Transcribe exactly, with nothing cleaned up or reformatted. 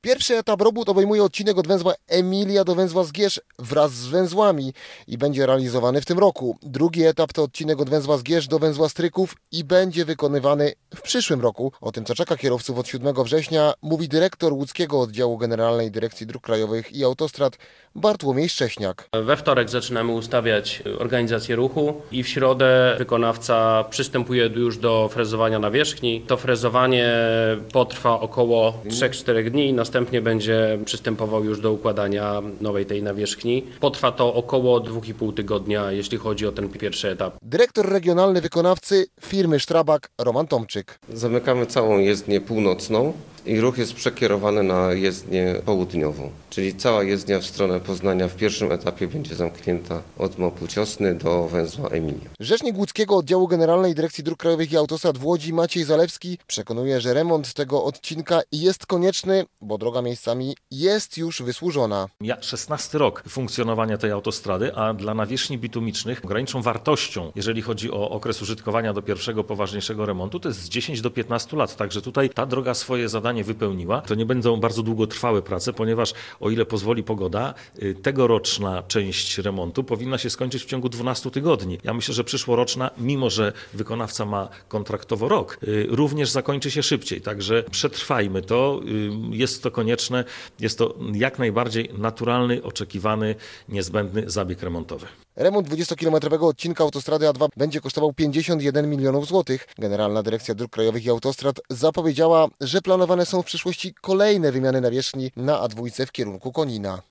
Pierwszy etap robót obejmuje odcinek od węzła Emilia do węzła Zgierz wraz z węzłami i będzie realizowany w tym roku. Drugi etap to odcinek od węzła Zgierz do węzła Stryków i będzie wykonywany w przyszłym roku. O tym, co czeka kierowców od siódmego września, mówi dyrektor łódzkiego oddziału Generalnej Dyrekcji Dróg Krajowych i Autostrad Bartłomiej Szcześniak. We wtorek zaczynamy ustawiać organizację ruchu i w środę wykonawca przystępuje już do frezowania nawierzchni. To frezowanie potrwa około trzy cztery dni. Następnie będzie przystępował już do układania nowej tej nawierzchni. Potrwa to około dwa i pół tygodnia, jeśli chodzi o ten pierwszy etap. Dyrektor regionalny wykonawcy firmy Strabag Roman Tomczyk. Zamykamy całą jezdnię północną i ruch jest przekierowany na jezdnię południową. Czyli cała jezdnia w stronę Poznania w pierwszym etapie będzie zamknięta od Mopu Ciosny do węzła Emilia. Rzecznik łódzkiego oddziału Generalnej Dyrekcji Dróg Krajowych i Autostrad w Łodzi Maciej Zalewski przekonuje, że remont tego odcinka jest konieczny, bo droga miejscami jest już wysłużona. Ja szesnasty rok funkcjonowania tej autostrady, a dla nawierzchni bitumicznych graniczną wartością, jeżeli chodzi o okres użytkowania do pierwszego poważniejszego remontu, to jest z dziesięć do piętnastu lat. Także tutaj ta droga swoje zadanie wypełniła. To nie będą bardzo długotrwałe prace, ponieważ o ile pozwoli pogoda, tegoroczna część remontu powinna się skończyć w ciągu dwunastu tygodni. Ja myślę, że przyszłoroczna, mimo że wykonawca ma kontraktowo rok, również zakończy się szybciej. Także przetrwajmy to. Jest to konieczne. Jest to jak najbardziej naturalny, oczekiwany, niezbędny zabieg remontowy. Remont dwudziestokilometrowego odcinka autostrady A dwa będzie kosztował pięćdziesiąt jeden milionów złotych. Generalna Dyrekcja Dróg Krajowych i Autostrad zapowiedziała, że planowane są w przyszłości kolejne wymiany nawierzchni na A dwa w kierunku Konina.